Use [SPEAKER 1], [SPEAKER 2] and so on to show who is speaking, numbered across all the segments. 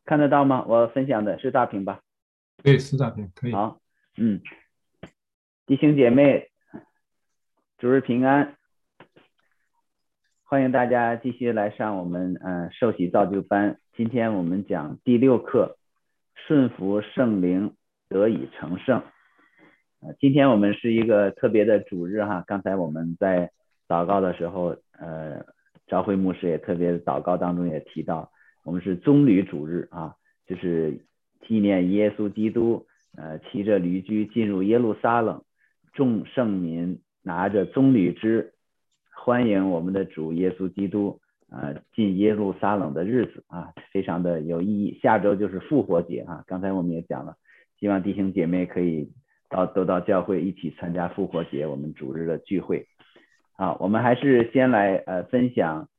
[SPEAKER 1] 看得到吗？我分享的是大屏吧？
[SPEAKER 2] 对，四大篇可以。
[SPEAKER 1] 好，嗯，弟兄姐妹，主日平安，欢迎大家继续来上我们受洗造就班。今天我们讲第六课，顺服圣灵得以成圣。今天我们是一个特别的主日哈，刚才我们在祷告的时候，召会牧师也特别祷告当中也提到，我们是棕榈主日啊，就是纪念耶稣基督，骑着驴驹进入耶路撒冷，众圣民拿着棕榈枝，欢迎我们的主耶稣基督进耶路撒冷的日子啊，非常的有意义。下周就是复活节啊，刚才我们也讲了，希望弟兄姐妹可以都到教会一起参加复活节我们主日的聚会。好，我们还是先来分享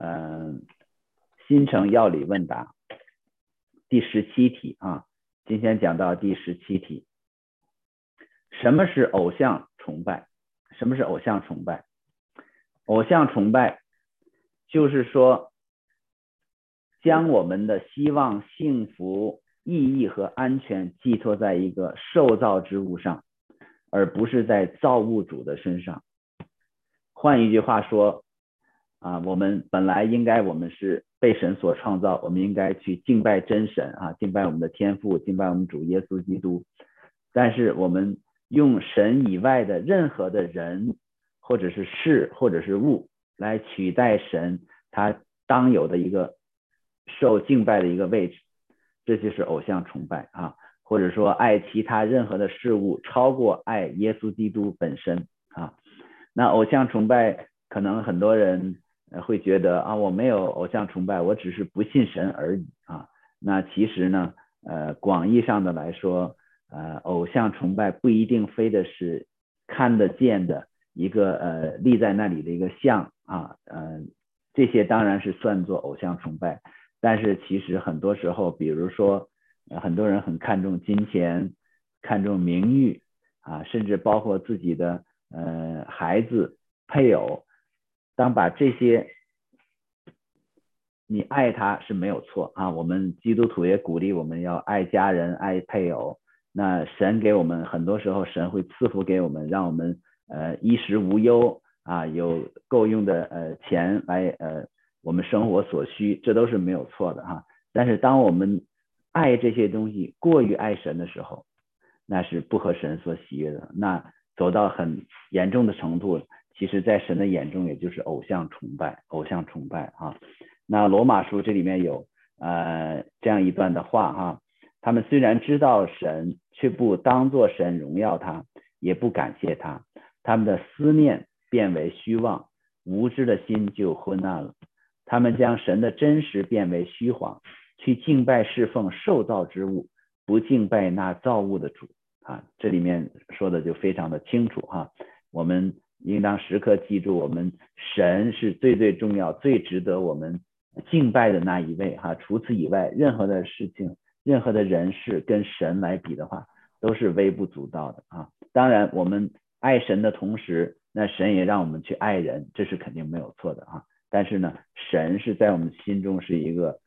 [SPEAKER 1] 新城要理问答第17题啊，今天讲到第17题，什么是偶像崇拜？什么是偶像崇拜？偶像崇拜就是说，将我们的希望、幸福、意义和安全寄托在一个受造之物上，而不是在造物主的身上。换一句话说，我们本来我们是被神所创造，我们应该去敬拜真神啊，敬拜我们的天父，敬拜我们主耶稣基督。但是我们用神以外的任何的人，或者是事，或者是物，来取代神他当有的一个受敬拜的一个位置，这就是偶像崇拜啊，或者说爱其他任何的事物超过爱耶稣基督本身啊。那偶像崇拜可能很多人会觉得啊，我没有偶像崇拜，我只是不信神而已啊。那其实呢，广义上的来说，偶像崇拜不一定非得是看得见的一个立在那里的一个像啊，这些当然是算作偶像崇拜，但是其实很多时候，比如说，很多人很看重金钱，看重名誉啊，甚至包括自己的孩子、配偶，当把这些你爱他是没有错啊，我们基督徒也鼓励我们要爱家人、爱配偶。那神给我们很多时候，神会赐福给我们，让我们衣食无忧啊，有够用的钱来我们生活所需，这都是没有错的哈。但是当我们爱这些东西过于爱神的时候，那是不合神所喜悦的。那走到很严重的程度，其实在神的眼中也就是偶像崇拜，偶像崇拜啊。那罗马书这里面有这样一段的话哈，他们虽然知道神，却不当作神荣耀他，也不感谢他，他们的思念变为虚妄，无知的心就昏暗了。他们将神的真实变为虚谎，去敬拜侍奉受造之物，不敬拜那造物的主啊。这里面说的就非常的清楚哈，我们应当时刻记住，我们神是最最重要、最值得我们敬拜的那一位哈。除此以外，任何的事情、任何的人事跟神来比的话，都是微不足道的啊。当然，我们爱神的同时，那神也让我们去爱人，这是肯定没有错的啊。但是呢，神是在我们心中是一个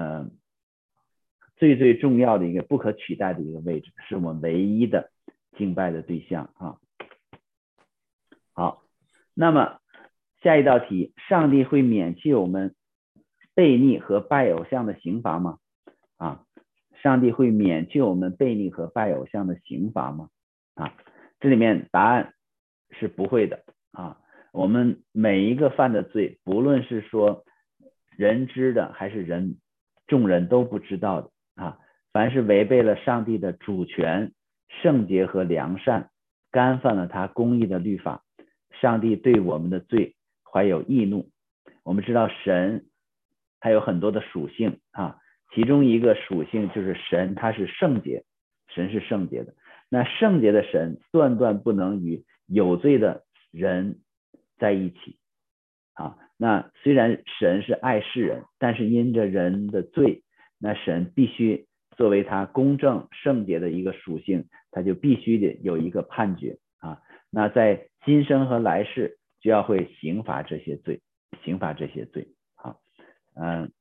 [SPEAKER 1] 最最重要的一个不可取代的一个位置，是我们唯一的敬拜的对象啊。好，那么下一道题，上帝会免去我们悖逆和拜偶像的刑罚吗？啊，上帝会免去我们悖逆和拜偶像的刑罚吗？啊，这里面答案是不会的啊。我们每一个犯的罪，不论是说人知的还是众人都不知道的啊，凡是违背了上帝的主权、圣洁和良善，干犯了他公义的律法，上帝对我们的罪怀有义怒。我们知道神他有很多的属性啊，其中一个属性就是神他是圣洁，神是圣洁的。那圣洁的神断断不能与有罪的人在一起啊。那虽然神是爱世人，但是因着人的罪，那神必须作为他公正圣洁的一个属性，他就必须得有一个判决啊。那在今生和来世就要会刑罚这些罪，刑罚这些罪啊。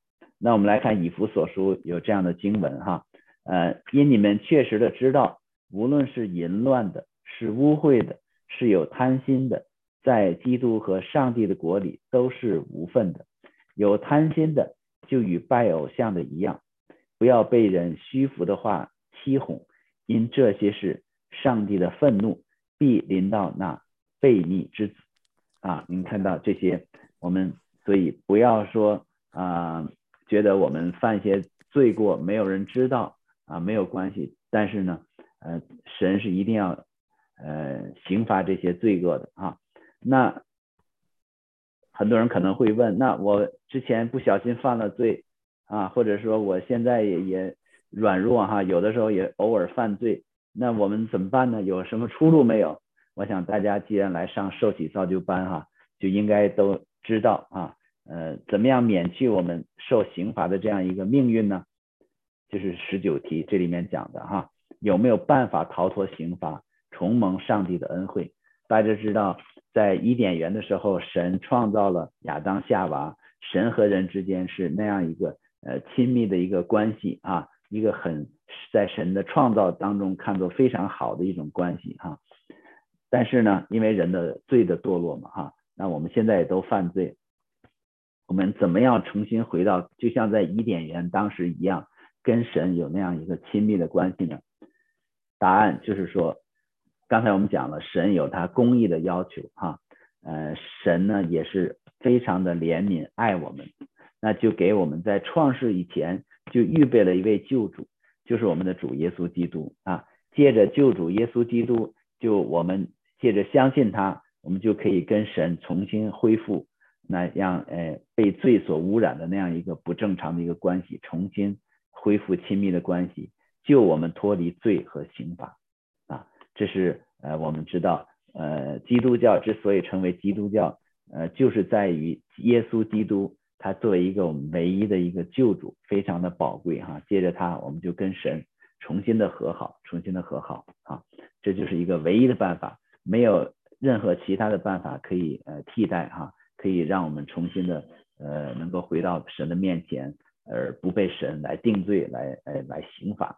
[SPEAKER 1] 那我们来看以弗所书有这样的经文哈，因你们确实的知道，无论是淫乱的，是污秽的，是有贪心的，在基督和上帝的国里都是无份的。有贪心的就与拜偶像的一样，不要被人虚浮的话欺哄，因这些是上帝的愤怒必临到那悖逆之子啊。您看到这些，我们所以不要说觉得我们犯一些罪过没有人知道没有关系，但是呢神是一定要刑罚这些罪恶的啊。那很多人可能会问，那我之前不小心犯了罪或者说我现在也软弱有的时候也偶尔犯罪，那我们怎么办呢？有什么出路没有？我想大家既然来上受洗造就班就应该都知道怎么样免去我们受刑罚的这样一个命运呢？就是19题这里面讲的有没有办法逃脱刑罚，重蒙上帝的恩惠？大家知道在伊甸园的时候，神创造了亚当夏娃，神和人之间是那样一个亲密的一个关系一个很在神的创造当中看作非常好的一种关系但是呢，因为人的罪的堕落嘛那我们现在也都犯罪，我们怎么样重新回到就像在伊甸园当时一样，跟神有那样一个亲密的关系呢？答案就是说，刚才我们讲了，神有他公义的要求神呢也是非常的怜悯爱我们，那就给我们在创世以前就预备了一位救主，就是我们的主耶稣基督借着救主耶稣基督，就我们借着相信他，我们就可以跟神重新恢复那样被罪所污染的那样一个不正常的一个关系，重新恢复亲密的关系，救我们脱离罪和刑罚这是我们知道基督教之所以成为基督教就是在于耶稣基督他作为一个我们唯一的一个救主，非常的宝贵借着他我们就跟神重新的和好这就是一个唯一的办法，没有任何其他的办法可以替代可以让我们重新的能够回到神的面前，而不被神来定罪来刑罚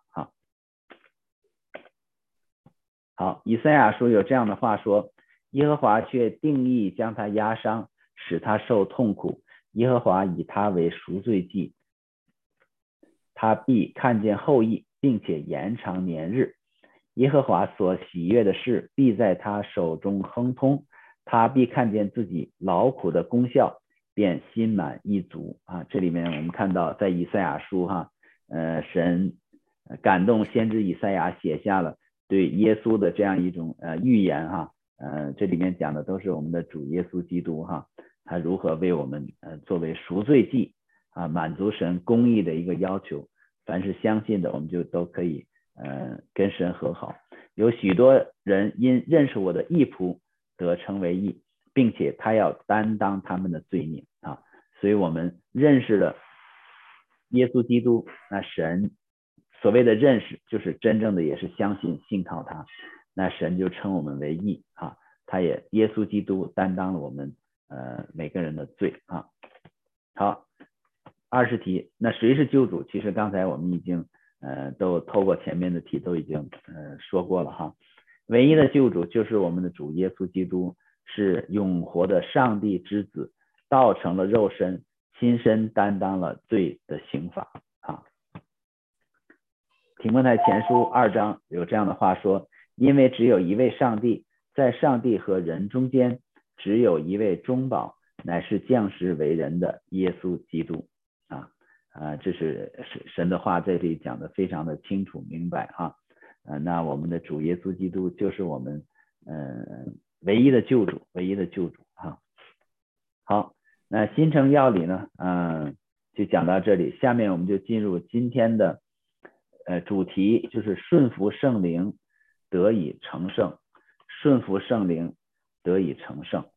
[SPEAKER 1] 好，以赛亚书有这样的话说，耶和华却定义将他压伤，使他受痛苦，耶和华以他为赎罪祭，他必看见后裔，并且延长年日。耶和华所喜悦的事必在他手中亨通，他必看见自己劳苦的功效，便心满意足这里面我们看到在以赛亚书神感动先知以赛亚写下了对耶稣的这样一种预言这里面讲的都是我们的主耶稣基督他如何为我们作为赎罪祭满足神公义的一个要求，凡是相信的我们就都可以跟神和好。有许多人因认识我的义仆得称为义，并且他要担当他们的罪孽所以我们认识了耶稣基督，那神所谓的认识就是真正的也是相信信靠他，那神就称我们为义他也耶稣基督担当了我们每个人的罪好，20题，那谁是救主？其实刚才我们已经都透过前面的题都已经说过了唯一的救主就是我们的主耶稣基督，是永活的上帝之子，道成了肉身，亲身担当了罪的刑罚提摩太前书2章有这样的话说，因为只有一位上帝，在上帝和人中间只有一位中保，乃是降世为人的耶稣基督这是神的话在这里讲的非常的清楚明白那我们的主耶稣基督就是我们唯一的救主好，那新城要理呢就讲到这里，下面我们就进入今天的主题，就是顺服圣灵得以成圣，顺服圣灵得以成圣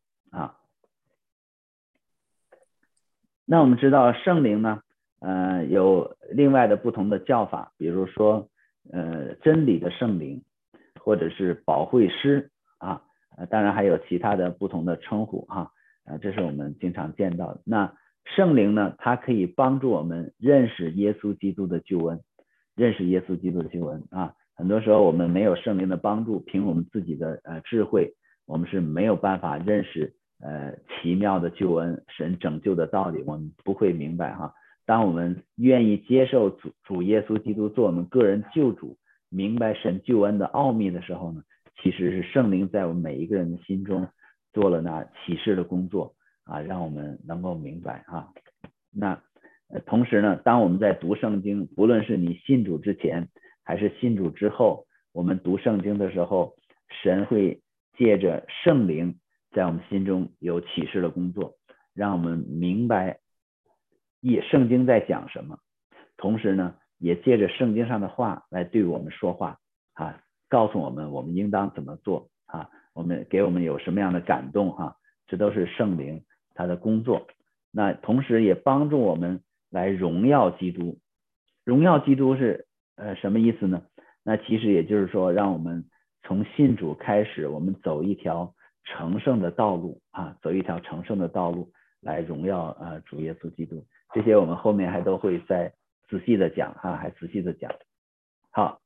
[SPEAKER 1] 那我们知道圣灵呢有另外的不同的叫法，比如说真理的圣灵，或者是保惠师当然还有其他的不同的称呼这是我们经常见到的。那圣灵呢，它可以帮助我们认识耶稣基督的救恩，认识耶稣基督的救恩啊。很多时候我们没有圣灵的帮助，凭我们自己的智慧，我们是没有办法认识奇妙的救恩，神拯救的道理，我们不会明白哈。当我们愿意接受主耶稣基督做我们个人救主，明白神救恩的奥秘的时候呢，其实是圣灵在我们每一个人的心中做了那启示的工作啊，让我们能够明白啊。那同时呢，当我们在读圣经，不论是你信主之前还是信主之后，我们读圣经的时候，神会借着圣灵在我们心中有启示的工作，让我们明白圣经在讲什么，同时呢，也借着圣经上的话来对我们说话啊，告诉我们我们应当怎么做啊，给我们有什么样的感动哈，这都是圣灵他的工作。那同时也帮助我们来荣耀基督。荣耀基督是什么意思呢？那其实也就是说，让我们从信主开始，我们走一条成圣的道路啊，走一条成圣的道路来荣耀主耶稣基督。这些我们后面还都会再仔细的讲哈，还仔细的讲。好，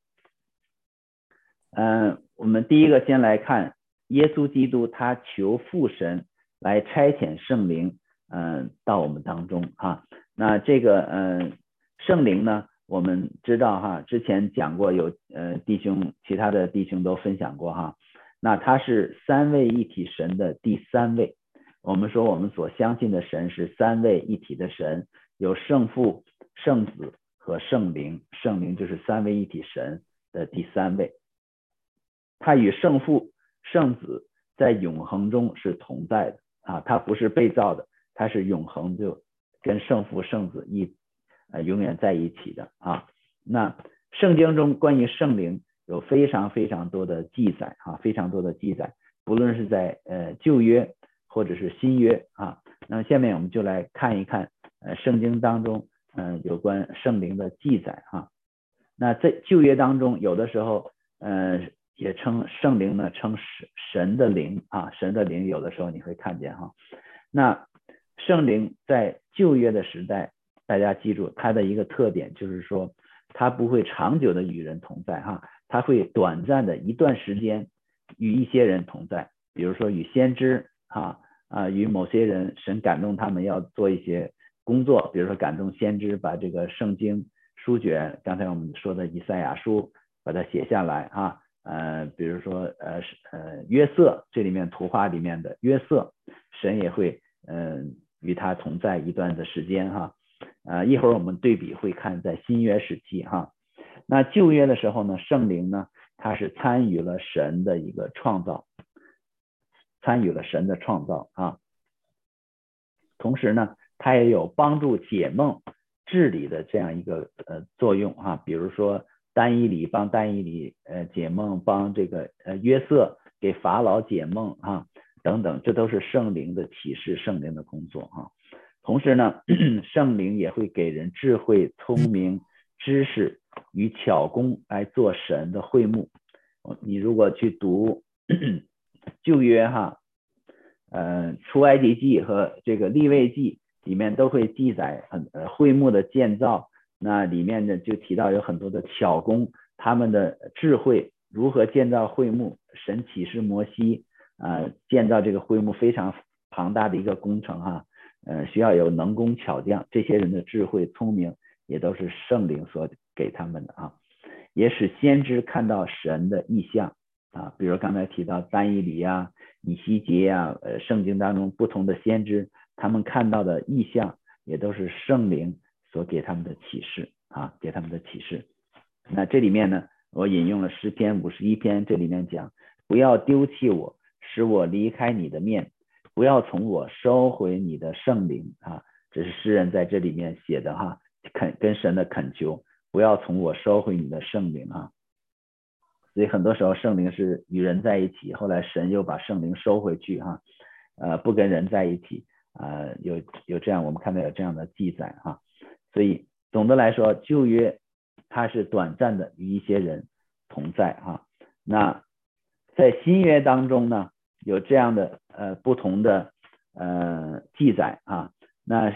[SPEAKER 1] 我们第一个先来看耶稣基督他求父神来差遣圣灵到我们当中哈。那这个圣灵呢，我们知道哈，之前讲过，有其他的弟兄都分享过哈。那他是三位一体神的第三位。我们说我们所相信的神是三位一体的神，有圣父、圣子和圣灵，圣灵就是三位一体神的第三位。他与圣父、圣子在永恒中是同在的啊，他不是被造的，他是永恒就跟圣父、圣子永远在一起的啊。那圣经中关于圣灵有非常非常多的记载啊，非常多的记载，不论是在旧约或者是新约啊。那么下面我们就来看一看圣经当中有关圣灵的记载哈。那在旧约当中，有的时候也称圣灵呢称神的灵啊，神的灵有的时候你会看见哈。那圣灵在旧约的时代，大家记住它的一个特点就是说，它不会长久的与人同在哈，它会短暂的一段时间与一些人同在，比如说与先知与某些人，神感动他们要做一些工作，比如说感动先知把这个圣经书卷，刚才我们说的以赛亚书把它写下来啊。比如说约瑟，这里面图画里面的约瑟，神也会与他同在一段的时间哈。一会儿我们对比会看在新约时期哈。那旧约的时候呢，圣灵呢，他是参与了神的一个创造，参与了神的创造啊。同时呢，他也有帮助解梦治理的这样一个作用啊。比如说但以理帮但以理解梦，帮这个约瑟给法老解梦啊，等等，这都是圣灵的启示，圣灵的工作啊。同时呢，圣灵也会给人智慧、聪明、知识与巧工来做神的会幕。你如果去读旧约哈，出埃及记和这个利未记里面都会记载会幕的建造，那里面呢就提到有很多的巧工，他们的智慧如何建造会幕，神启示摩西建造这个会幕非常庞大的一个工程哈，需要有能工巧匠，这些人的智慧聪明也都是圣灵所给他们的啊，也使先知看到神的意象啊，比如刚才提到但以理啊、以西结啊，圣经当中不同的先知，他们看到的意象也都是圣灵所给他们的启示啊，给他们的启示。那这里面呢，我引用了诗篇51篇，这里面讲，不要丢弃我，使我离开你的面，不要从我收回你的圣灵啊，这是诗人在这里面写的哈，跟神的恳求，不要从我收回你的圣灵啊。所以很多时候圣灵是与人在一起，后来神又把圣灵收回去哈，不跟人在一起有这样，我们看到有这样的记载哈。所以总的来说，旧约它是短暂的与一些人同在哈。那在新约当中呢，有这样的不同的记载啊。那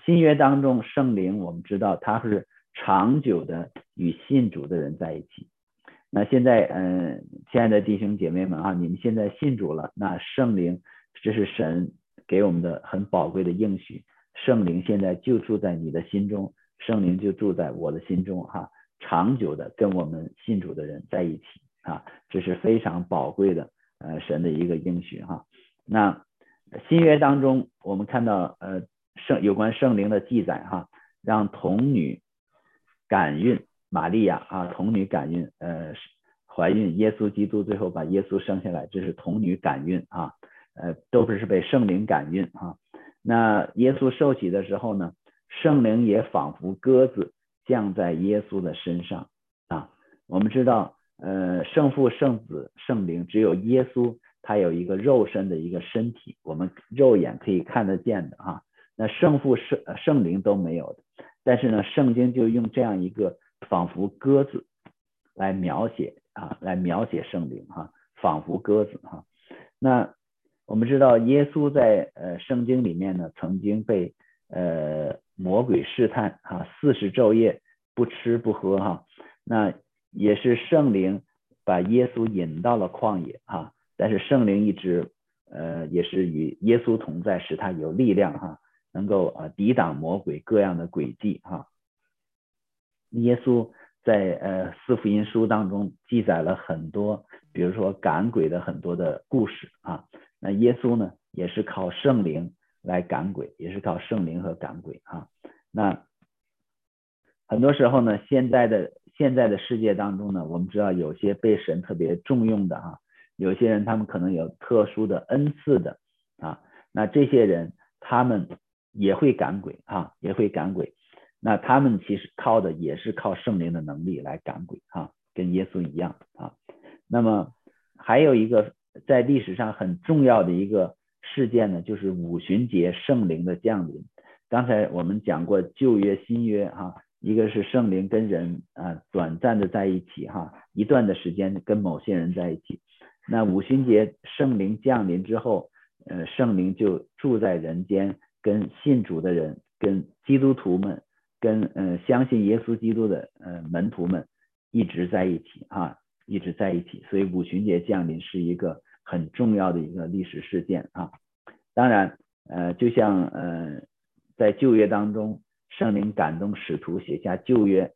[SPEAKER 1] 新约当中圣灵我们知道它是长久的与信主的人在一起。那现在亲爱的弟兄姐妹们啊，你们现在信主了，那圣灵这是神给我们的很宝贵的应许，圣灵现在就住在你的心中，圣灵就住在我的心中哈，长久的跟我们信主的人在一起啊，这是非常宝贵的神的一个应许哈。那新约当中我们看到有关圣灵的记载哈，让童女感孕玛利亚啊，童女感孕怀孕耶稣基督，最后把耶稣生下来，这是童女感孕啊，都是被圣灵感孕啊。那耶稣受洗的时候呢，圣灵也仿佛鸽子降在耶稣的身上啊。我们知道圣父圣子圣灵只有耶稣他有一个肉身的一个身体，我们肉眼可以看得见的啊。那圣父圣灵都没有的，但是呢圣经就用这样一个仿佛鸽子来描写圣灵哈，仿佛鸽子哈。那我们知道耶稣在圣经里面呢曾经被魔鬼试探啊，40昼夜不吃不喝哈，那也是圣灵把耶稣引到了旷野哈，但是圣灵一直也是与耶稣同在，使他有力量哈，能够抵挡魔鬼各样的诡计哈。耶稣在四福音书当中记载了很多，比如说赶鬼的很多的故事啊。那耶稣呢也是靠圣灵来赶鬼，也是靠圣灵和赶鬼啊。那很多时候呢，现在的世界当中呢，我们知道有些被神特别重用的啊，有些人他们可能有特殊的恩赐的啊，那这些人他们也会赶鬼啊，也会赶鬼。那他们其实靠的也是靠圣灵的能力来赶鬼啊，跟耶稣一样啊。那么还有一个在历史上很重要的一个事件呢，就是五旬节圣灵的降临。刚才我们讲过旧约新约哈，一个是圣灵跟人短暂的在一起哈，一段的时间跟某些人在一起。那五旬节圣灵降临之后，圣灵就住在人间，跟信主的人，跟基督徒们，跟相信耶稣基督的门徒们一直在一起啊，一直在一起。所以五旬节降临是一个很重要的一个历史事件啊。当然就像在旧约当中圣灵感动使徒写下旧约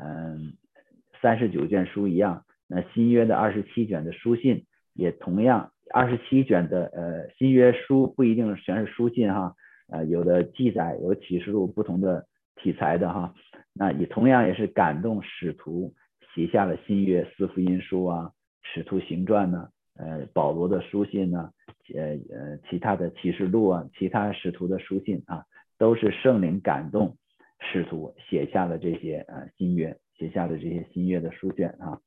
[SPEAKER 1] 39卷书一样，那新约的27卷的书信也同样，27卷的新约书不一定全是书信哈，有的记载有启示录不同的题材的哈，那也同样也是感动使徒写下了新约四福音书啊，使徒行传呢，保罗的书信呢，其他的启示录啊，其他使徒的书信啊，都是圣灵感动使徒写下的这些新约，写下的这些新约的书卷啊。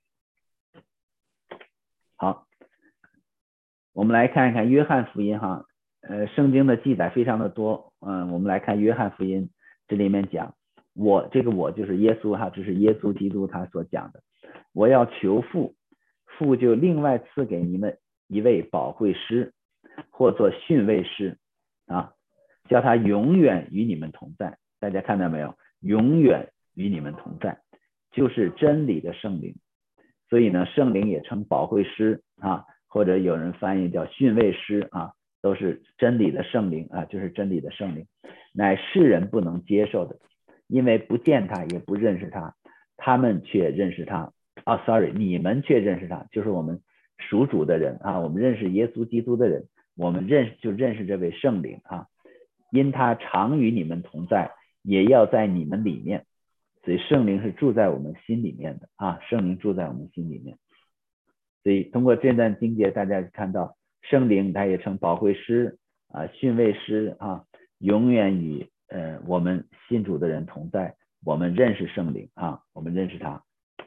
[SPEAKER 1] 好，我们来看一看约翰福音哈，圣经的记载非常的多，我们来看约翰福音，这里面讲我就是耶稣哈，这是耶稣基督他所讲的，我要求父，父就另外赐给你们一位保惠师，或作训慰师啊，叫他永远与你们同在。大家看到没有？永远与你们同在，就是真理的圣灵。所以呢，圣灵也称保惠师啊，或者有人翻译叫训慰师啊，都是真理的圣灵啊，就是真理的圣灵，乃世人不能接受的，因为不见他也不认识他，他们却认识他你们却认识他，就是我们属主的人啊，我们认识耶稣基督的人，我们认识这位圣灵啊，因他常与你们同在，也要在你们里面。所以圣灵是住在我们心里面的啊，圣灵住在我们心里面。所以通过这段经节，大家看到圣灵他也称保惠师啊、训慰师啊，永远与我们信主的人同在。我们认识圣灵啊，我们认识他。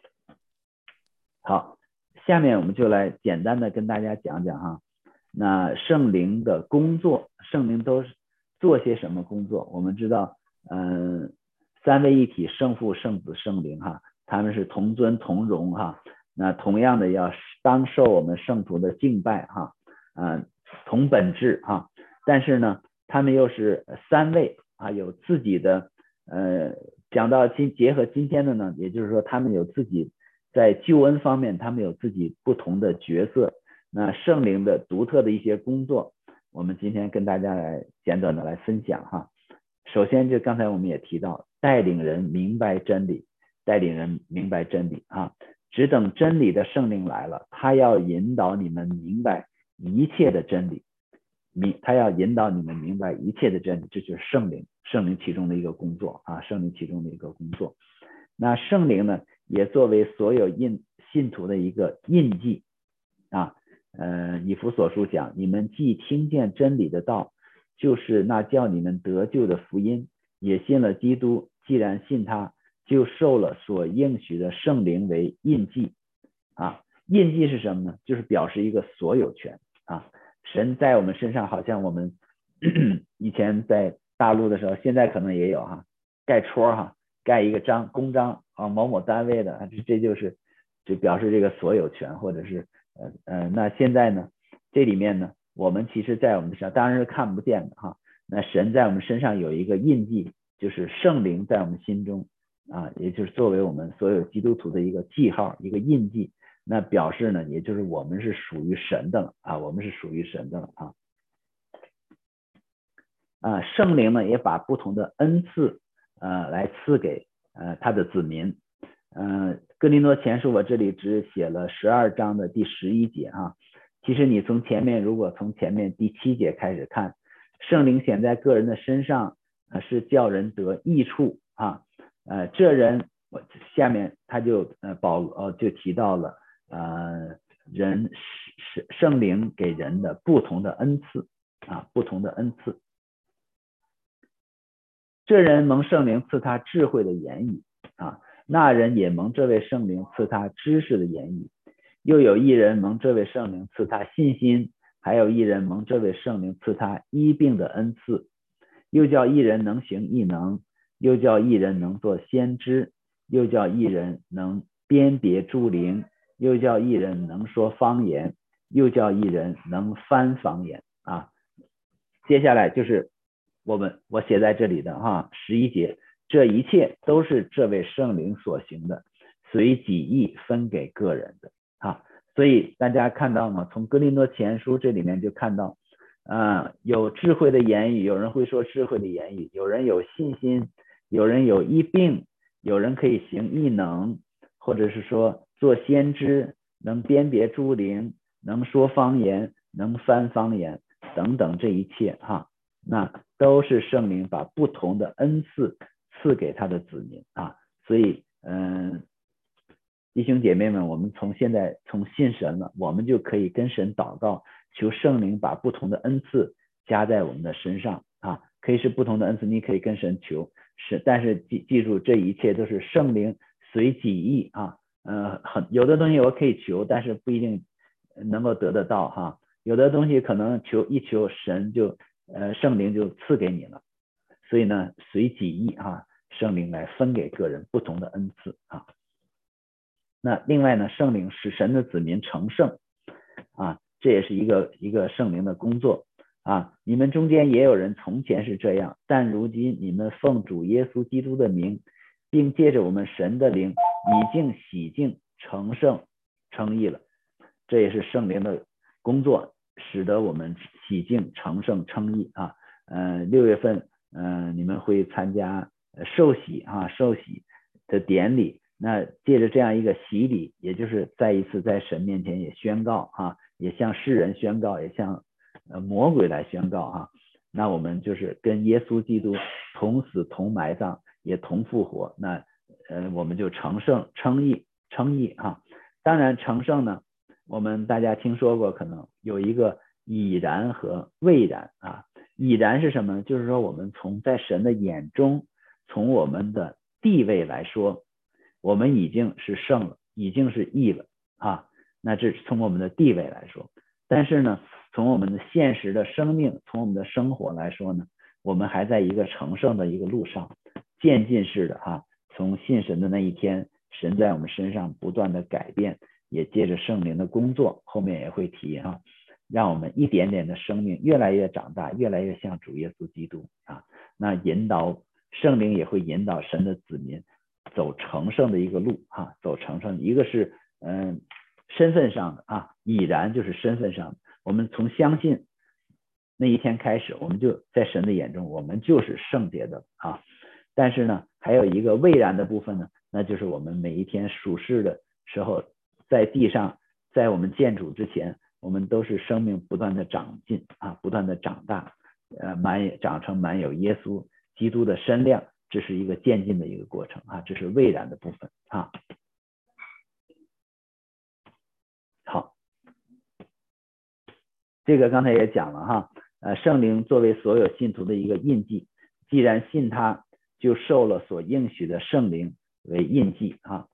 [SPEAKER 1] 好，下面我们就来简单的跟大家讲讲哈，那圣灵的工作，圣灵都做些什么工作？我们知道，三位一体，圣父、圣子、圣灵哈，他们是同尊同荣哈。那同样的要当受我们圣徒的敬拜哈，同本质哈。但是呢，他们又是三位啊，有自己的讲到结合今天的呢，也就是说他们有自己在救恩方面，他们有自己不同的角色，那圣灵的独特的一些工作，我们今天跟大家来简短的来分享哈。首先就刚才我们也提到，带领人明白真理，带领人明白真理啊，只等真理的圣灵来了，他要引导你们明白一切的真理，他要引导你们明白一切的真理，这就是圣灵其中的一个工作啊，圣灵其中的一个工作。那圣灵呢，也作为所有信徒的一个印记啊。以弗所书讲，你们既听见真理的道，就是那叫你们得救的福音，也信了基督，既然信他，就受了所应许的圣灵为印记啊。印记是什么呢？就是表示一个所有权啊。神在我们身上，好像我们以前在大陆的时候，现在可能也有哈，盖戳哈，盖一个公章啊，某某单位的，这就表示这个所有权，或者是那现在呢，这里面呢，我们其实在我们身上当然是看不见的哈，那神在我们身上有一个印记，就是圣灵在我们心中啊，也就是作为我们所有基督徒的一个记号，一个印记。那表示呢，也就是我们是属于神的啊，我们是属于神的啊。圣灵呢也把不同的恩赐来赐给他的子民。哥林多前书我这里只写了12章的第11节啊。其实你如果从前面第7节开始看，圣灵显在个人的身上是叫人得益处啊。这人下面他就就提到了人圣灵给人的不同的恩赐啊，不同的恩赐。这人蒙圣灵赐他智慧的言语啊，那人也蒙这位圣灵赐他知识的言语。又有一人蒙这位圣灵赐他信心，还有一人蒙这位圣灵赐他医病的恩赐。又叫一人能行异能，又叫一人能做先知，又叫一人能辨别诸灵，又叫一人能说方言，又叫一人能翻方言啊。接下来就是我写在这里的11节，这一切都是这位圣灵所行的，随己意分给个人的啊。所以大家看到吗？从哥林多前书这里面就看到有智慧的言语，有人会说智慧的言语，有人有信心，有人有医病，有人可以行异能，或者是说做先知，能辨别诸灵，能说方言，能翻方言等等，这一切那都是圣灵把不同的恩赐赐给他的子民啊。所以弟兄姐妹们，我们从信神了，我们就可以跟神祷告，求圣灵把不同的恩赐加在我们的身上啊。可以是不同的恩赐，你可以跟神求，但是记住，这一切都是圣灵随己意啊。有的东西我可以求，但是不一定能够得得到有的东西可能一求神圣灵就赐给你了。所以呢，随己意圣灵来分给个人不同的恩赐啊。那另外呢，圣灵使神的子民成圣这也是一个圣灵的工作你们中间也有人从前是这样，但如今你们奉主耶稣基督的名，并借着我们神的灵已经洗净成圣称义了。这也是圣灵的工作，使得我们洗净成圣称义6月份你们会参加受洗的典礼。那借着这样一个洗礼，也就是再一次在神面前也宣告也向世人宣告，也向魔鬼来宣告那我们就是跟耶稣基督同死同埋葬，也同复活。那我们就成圣称义当然成圣呢，我们大家听说过，可能有一个已然和未然已然是什么呢？就是说我们在神的眼中，从我们的地位来说，我们已经是圣了，已经是义了那这是从我们的地位来说。但是呢，从我们的现实的生命，从我们的生活来说呢，我们还在一个成圣的一个路上，渐进式的从信神的那一天，神在我们身上不断的改变，也借着圣灵的工作，后面也会提让我们一点点的生命越来越长大，越来越像主耶稣基督那圣灵也会引导神的子民走成圣的一个路走成圣。一个是身份上的已然就是身份上的，我们从相信那一天开始，我们就在神的眼中我们就是圣洁的但是呢还有一个未然的部分呢，那就是我们每一天属世的时候，在地上，在我们见主之前，我们都是生命不断的长进不断的长大，长成满有耶稣基督的身量，这是一个渐进的一个过程这是未然的部分好，这个刚才也讲了圣灵作为所有信徒的一个印记，既然信他，就受了所应许的圣灵为印记好，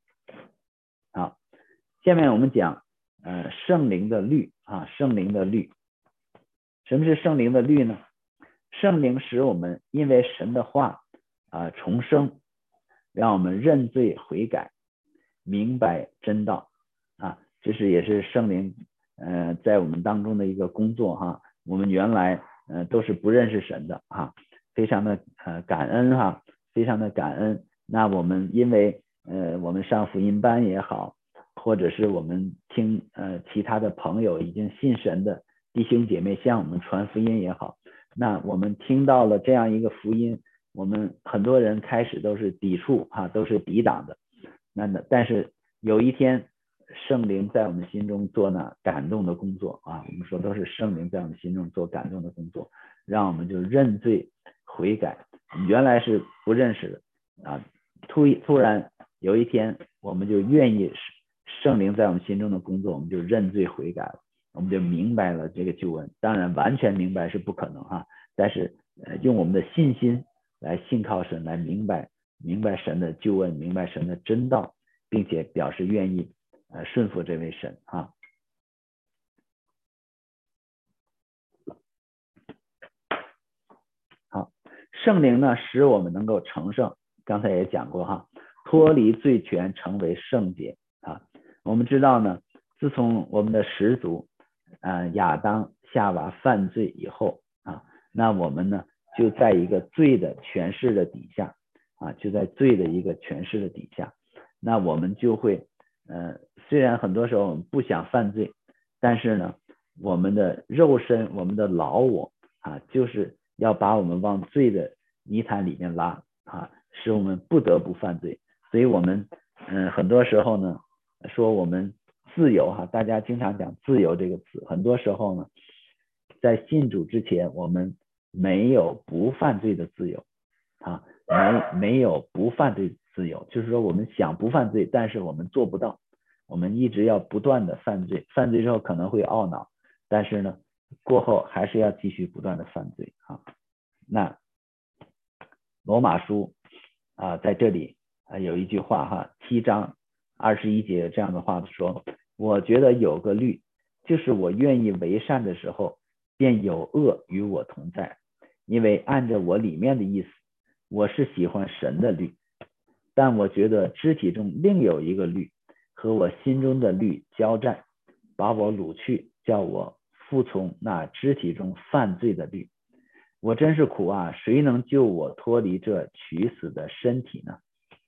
[SPEAKER 1] 下面我们讲圣灵的律圣灵的律。什么是圣灵的律呢？圣灵使我们因为神的话重生，让我们认罪悔改，明白真道这是也是圣灵在我们当中的一个工作我们原来都是不认识神的非常的感恩非常的感恩。那我们因为我们上福音班也好，或者是我们听其他的朋友已经信神的弟兄姐妹向我们传福音也好，那我们听到了这样一个福音，我们很多人开始都是抵触都是抵挡的。但是有一天圣灵在我们心中做那感动的工作我们说都是圣灵在我们心中做感动的工作，让我们就认罪悔改。原来是不认识的突然有一天我们就愿意圣灵在我们心中的工作，我们就认罪悔改了，我们就明白了这个救恩。当然完全明白是不可能但是用我们的信心来信靠神，来明白神的救恩，明白神的真道，并且表示愿意顺服这位神好，圣灵呢使我们能够成圣，刚才也讲过脱离罪权，成为圣洁我们知道呢，自从我们的始祖亚当夏娃犯罪以后那我们呢就在一个罪的权势的底下就在罪的一个权势的底下，那我们就会虽然很多时候我们不想犯罪，但是呢我们的肉身，我们的老我就是要把我们往罪的泥潭里面拉使我们不得不犯罪。所以我们很多时候呢说我们自由大家经常讲自由这个词，很多时候呢在信主之前我们没有不犯罪的自由没有不犯罪自由，就是说我们想不犯罪，但是我们做不到，我们一直要不断的犯罪，犯罪之后可能会懊恼，但是呢过后还是要继续不断的犯罪那罗马书在这里有一句话7章21节有这样的话说，我觉得有个律，就是我愿意为善的时候，便有恶与我同在，因为按着我里面的意思，我是喜欢神的律，但我觉得肢体中另有一个律和我心中的律交战，把我掳去，叫我服从那肢体中犯罪的律。我真是苦谁能救我脱离这取死的身体呢？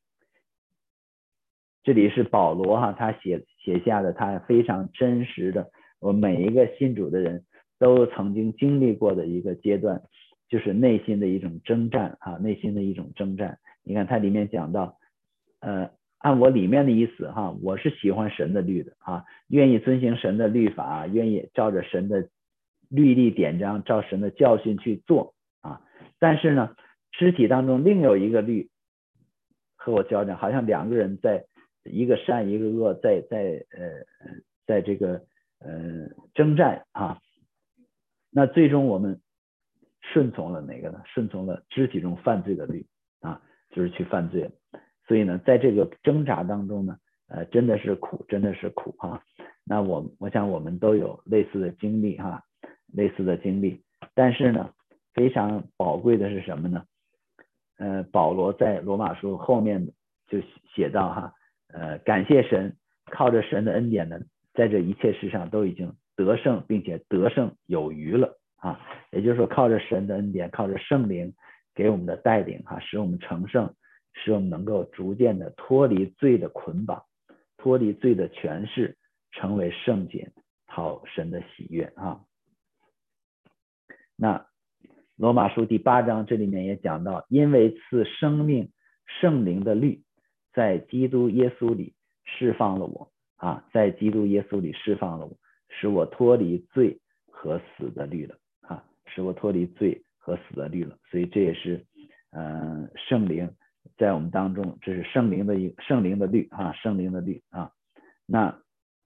[SPEAKER 1] 这里是保罗他写下的他非常真实的，我每一个信主的人都曾经经历过的一个阶段，就是内心的一种征战内心的一种征战。你看他里面讲到按我里面的意思我是喜欢神的律的愿意遵行神的律法，愿意照着神的律例典章，照神的教训去做但是呢肢体当中另有一个律和我交战，好像两个人在一个善一个恶在这个征战那最终我们顺从了哪个呢？顺从了肢体中犯罪的律就是去犯罪了。所以呢在这个挣扎当中呢真的是苦，真的是苦那我想我们都有类似的经历类似的经历。但是呢非常宝贵的是什么呢？保罗在罗马书后面就写到感谢神，靠着神的恩典呢，在这一切事上都已经得胜，并且得胜有余了也就是说靠着神的恩典，靠着圣灵， 给我们的带领使我们成圣，使我们能够逐渐的脱离罪的捆绑，脱离罪的权势，成为圣洁，讨神的喜悦那罗马书第8章这里面也讲到，因为赐生命圣灵的律在基督耶稣里释放了我在基督耶稣里释放了我，使我脱离罪和死的律了使我脱离罪和死的律了。所以这也是圣灵在我们当中，这是圣灵的律圣灵的律那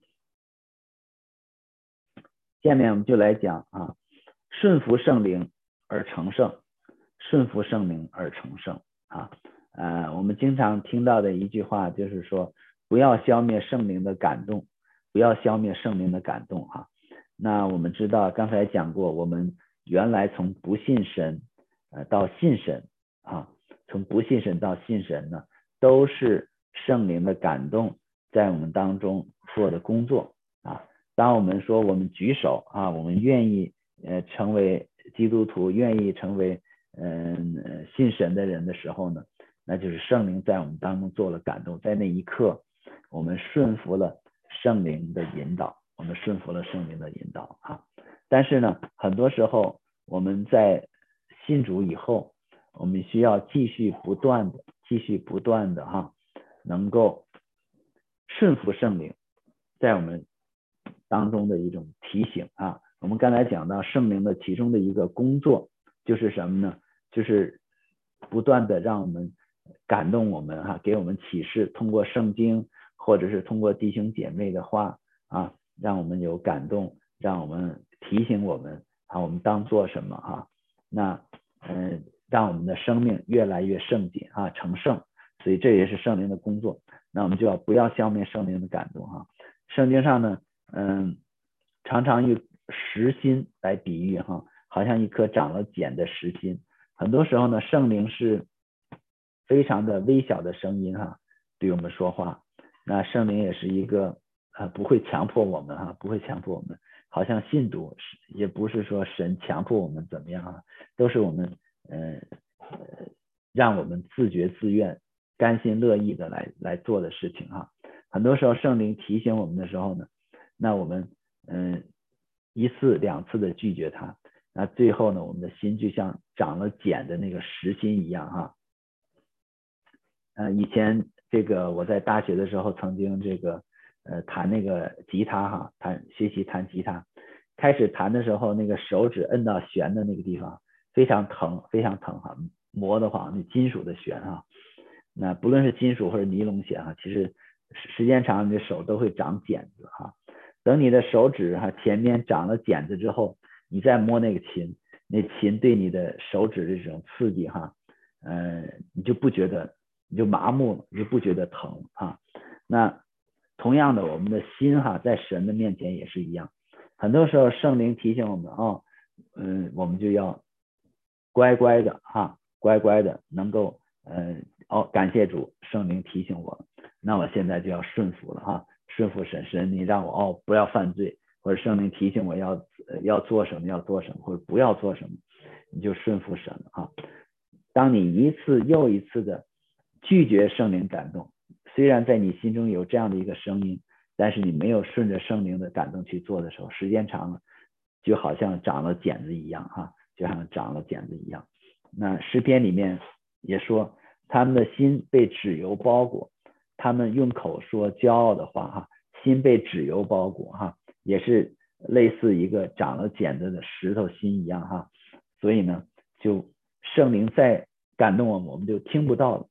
[SPEAKER 1] 下面我们就来讲顺服圣灵而成圣，顺服圣灵而成圣我们经常听到的一句话就是说，不要消灭圣灵的感动，不要消灭圣灵的感动那我们知道刚才讲过，我们原来从不信神到信神从不信神到信神呢，都是圣灵的感动在我们当中做的工作当我们说我们举手我们愿意成为基督徒，愿意成为信神的人的时候呢，那就是圣灵在我们当中做了感动，在那一刻我们顺服了圣灵的引导，但是呢，很多时候我们在信主以后，我们需要继续不断的能够顺服圣灵在我们当中的一种提醒我们刚才讲到圣灵的其中的一个工作就是什么呢？就是不断的让我们感动我们给我们启示，通过圣经或者是通过弟兄姐妹的话让我们有感动，让我们提醒我们我们当做什么那让我们的生命越来越圣洁成圣。所以这也是圣灵的工作。那我们就不要消灭圣灵的感动圣经上呢常常用石心来比喻好像一颗长了茧的石心。很多时候呢，圣灵是非常的微小的声音对我们说话。那圣灵也是一个不会强迫我们好像信主也不是说神强迫我们怎么样都是我们让我们自觉自愿甘心乐意的来做的事情很多时候圣灵提醒我们的时候呢，那我们一次两次的拒绝他，那最后呢，我们的心就像长了茧的那个石心一样以前这个我在大学的时候曾经这个弹那个吉他学习弹吉他，开始弹的时候那个手指摁到弦的那个地方非常疼磨得慌，那金属的弦那不论是金属或者尼龙弦其实时间长你的手都会长茧子等你的手指前面长了茧子之后，你再摸那个琴，那琴对你的手指的这种刺激你就不觉得，你就麻木了，你就不觉得疼那同样的，我们的心在神的面前也是一样。很多时候圣灵提醒我们我们就要乖乖的能够感谢主，圣灵提醒我，那我现在就要顺服了顺服神你让我不要犯罪，或者圣灵提醒我要做什么或者不要做什么，你就顺服神了当你一次又一次的拒绝圣灵感动，虽然在你心中有这样的一个声音，但是你没有顺着圣灵的感动去做的时候，时间长了就好像长了茧子一样那诗篇里面也说，他们的心被脂油包裹，他们用口说骄傲的话心被脂油包裹也是类似一个长了茧子的石头心一样所以呢，就圣灵再感动我们就听不到了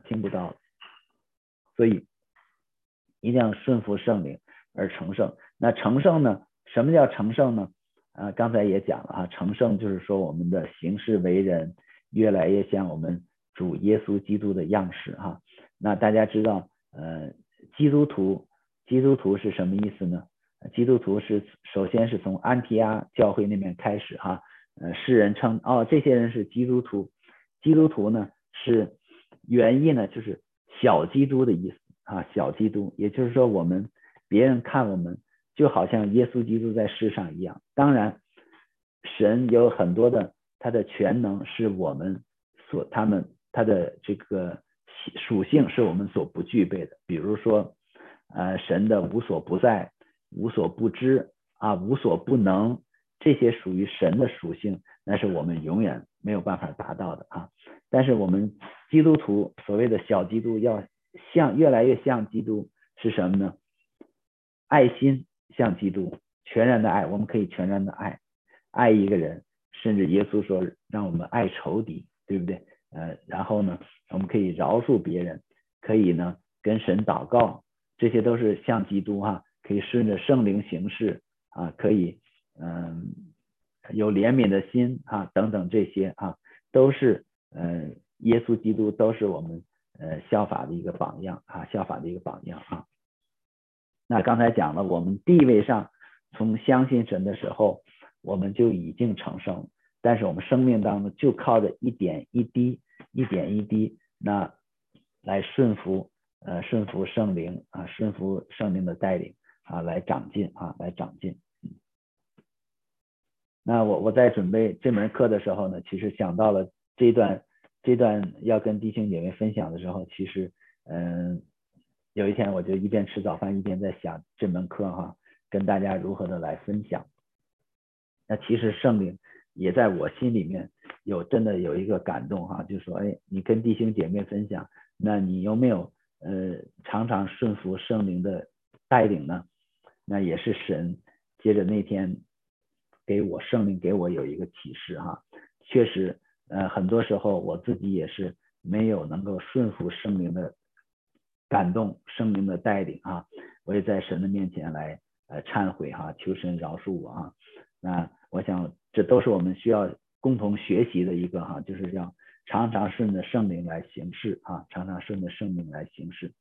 [SPEAKER 1] 所以一定要顺服圣灵而成圣。那成圣呢，什么叫成圣呢刚才也讲了成圣就是说我们的行事为人越来越像我们主耶稣基督的样式那大家知道基督徒是什么意思呢？基督徒是首先是从安提阿教会那边开始世人称这些人是基督徒。基督徒呢是原意呢就是小基督的意思小基督，也就是说我们别人看我们就好像耶稣基督在世上一样。当然神有很多的他的全能是我们它的这个属性是我们所不具备的。比如说神的无所不在、无所不知啊、无所不能，这些属于神的属性，那是我们永远没有办法达到的啊。但是我们基督徒所谓的小基督要越来越像基督是什么呢？爱心像基督，全然的爱，我们可以全然的爱一个人，甚至耶稣说让我们爱仇敌，对不对？然后呢，我们可以饶恕别人，可以呢跟神祷告，这些都是像基督哈，可以顺着圣灵行事啊，可以有怜悯的心啊，等等这些啊，都是耶稣基督都是我们效法的一个榜样啊，效法的一个榜样啊。那刚才讲了，我们地位上从相信神的时候，我们就已经成圣，但是我们生命当中就靠着一点一滴，那来顺服圣灵啊，顺服圣灵的带领啊，来长进。那我在准备这门课的时候呢，其实想到了这段要跟弟兄姐妹分享的时候，其实有一天我就一边吃早饭一边在想这门课哈，跟大家如何的来分享。那其实圣灵也在我心里面真的有一个感动哈，就是说你跟弟兄姐妹分享，那你有没有常常顺服圣灵的带领呢？那也是神接着那天圣灵给我有一个启示哈，确实很多时候我自己也是没有能够顺服圣灵的感动，圣灵的带领啊，我也在神的面前来忏悔哈，求神饶恕我啊。那我想这都是我们需要共同学习的一个哈，就是要常常顺着圣灵来行事啊，常常顺着圣灵来行事。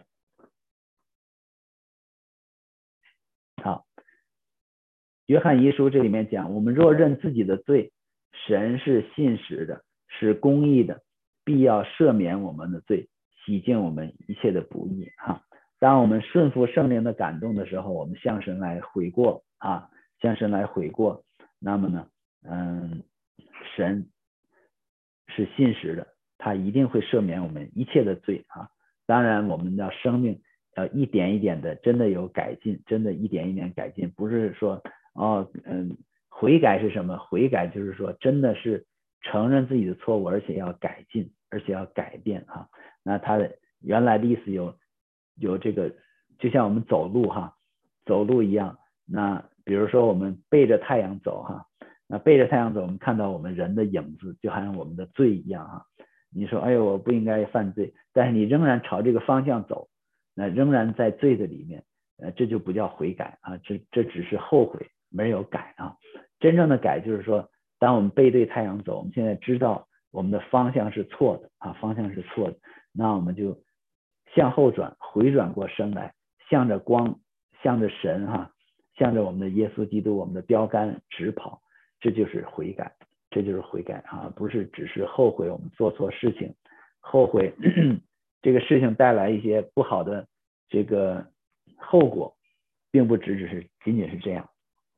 [SPEAKER 1] 好，约翰一书这里面讲，我们若认自己的罪，神是信实的，是公义的，必要赦免我们的罪，洗净我们一切的不义哈。当我们顺服圣灵的感动的时候，我们向神来悔过啊，那么呢神是信实的，他一定会赦免我们一切的罪啊。当然我们的生命要一点一点的真的有改进，真的一点一点改进，不是说悔改是什么？悔改就是说真的是承认自己的错误，而且要改进，而且要改变啊。那他的原来的意思有这个，就像我们走路一样。那比如说我们背着太阳走哈，那背着太阳走，我们看到我们人的影子，就好像我们的罪一样哈。你说哎呦我不应该犯罪，但是你仍然朝这个方向走，那仍然在罪的里面，这就不叫悔改啊，这只是后悔，没有改啊。真正的改就是说，当我们背对太阳走，我们现在知道我们的方向是错的啊，那我们就向后转，回转过身来，向着光，向着神哈，向着我们的耶稣基督，我们的标杆直跑，这就是悔改啊，不是只是后悔我们做错事情，后悔这个事情带来一些不好的这个后果，并不仅仅是这样。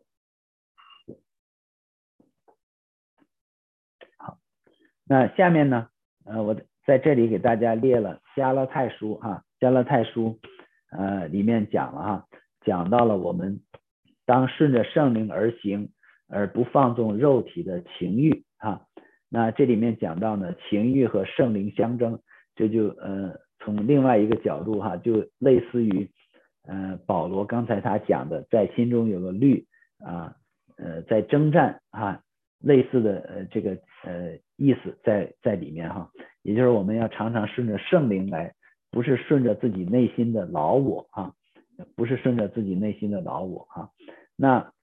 [SPEAKER 1] 好，那下面呢我在这里给大家列了加拉太书里面讲到了我们当顺着圣灵而行，而不放纵肉体的情欲啊。那这里面讲到呢，情欲和圣灵相争，这就从另外一个角度就类似于保罗刚才他讲的，在心中有个律啊，在征战类似的这个意思在里面也就是我们要常常顺着圣灵来，不是顺着自己内心的老我不是顺着自己内心的老我那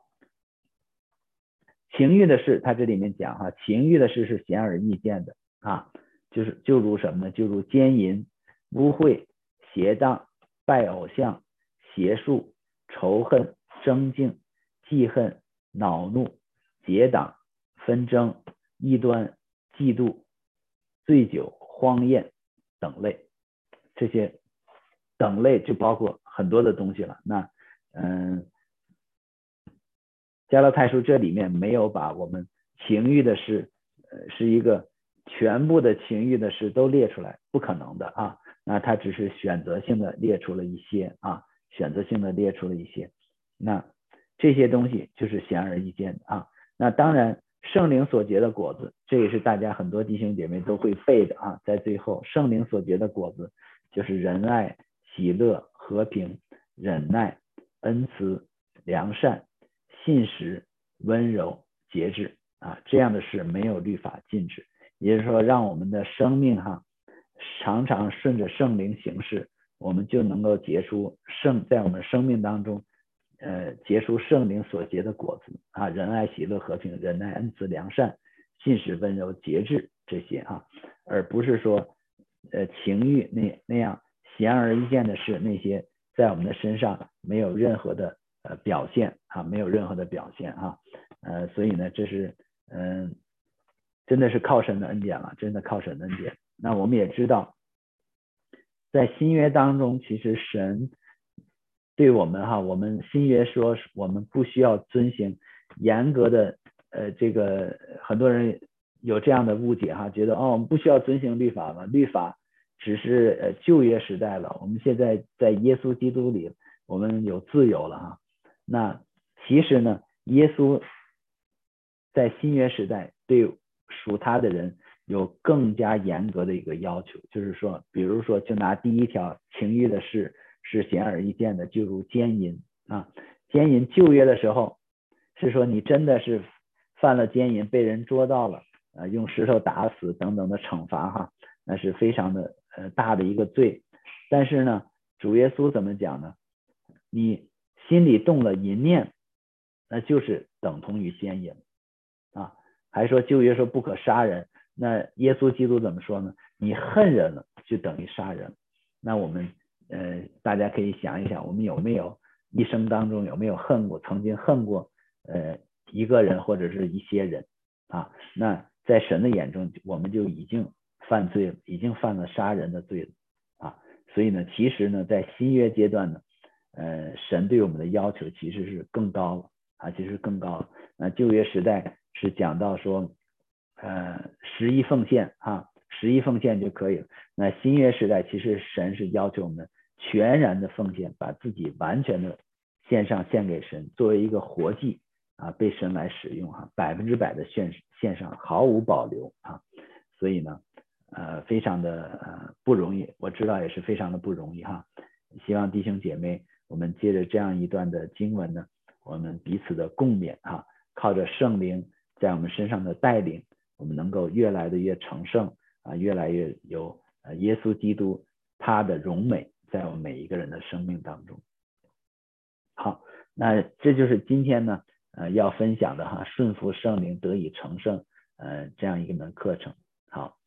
[SPEAKER 1] 情欲的事，他这里面讲情欲的事是显而易见的就如什么呢？就如奸淫、污秽、邪荡、拜偶像、邪术、仇恨、争竞、记恨、恼怒、结党、纷争、异端、嫉妒、醉酒、荒宴等类。这些等类就包括很多的东西了。那加拉太书这里面没有把我们情欲的事是一个全部的情欲的事都列出来，不可能的啊。那他只是选择性的列出了一些啊，选择性的列出了一些。那这些东西就是显而易见的啊。那当然，圣灵所结的果子，这也是大家很多弟兄姐妹都会背的啊。在最后，圣灵所结的果子就是仁爱、喜乐、和平、忍耐、恩慈、良善、信实、温柔、节制啊。这样的事没有律法禁止，也就是说，让我们的生命常常顺着圣灵行事，我们就能够结出在我们生命当中。结出圣灵所结的果子啊，仁爱、喜乐、和平、忍耐、恩慈、良善、信实、温柔、节制这些啊，而不是说情欲那样显而易见的是那些在我们的身上没有任何的表现啊，没有任何的表现啊，所以呢，这是真的是靠神的恩典了，真的靠神的恩典。那我们也知道，在新约当中，其实神对我们我们新约说我们不需要遵行严格的这个很多人有这样的误解觉得我们不需要遵行律法了，律法只是旧约时代了，我们现在在耶稣基督里我们有自由了那其实呢，耶稣在新约时代对属他的人有更加严格的一个要求，就是说比如说就拿第一条情欲的事是显而易见的，就如奸淫奸淫旧约的时候是说你真的是犯了奸淫被人捉到了用石头打死等等的惩罚那是非常的大的一个罪。但是呢，主耶稣怎么讲呢？你心里动了淫念，那就是等同于奸淫还说旧约说不可杀人，那耶稣基督怎么说呢？你恨人了就等于杀人。那我们大家可以想一想，我们有没有一生当中有没有曾经恨过一个人或者是一些人那在神的眼中我们就已经犯罪了，已经犯了杀人的罪了所以呢，其实呢在新约阶段呢神对我们的要求其实是更高了其实更高了。那旧约时代是讲到说11奉献11奉献就可以了。那新约时代其实神是要求我们全然的奉献，把自己完全的献给神，作为一个活祭被神来使用100%的献上，毫无保留所以呢非常的不容易，我知道也是非常的不容易希望弟兄姐妹我们借着这样一段的经文呢，我们彼此的共勉靠着圣灵在我们身上的带领，我们能够越来的越成圣越来越有耶稣基督他的荣美在我们每一个人的生命当中。好，那这就是今天呢要分享的顺服圣灵得以成圣这样一门课程。好。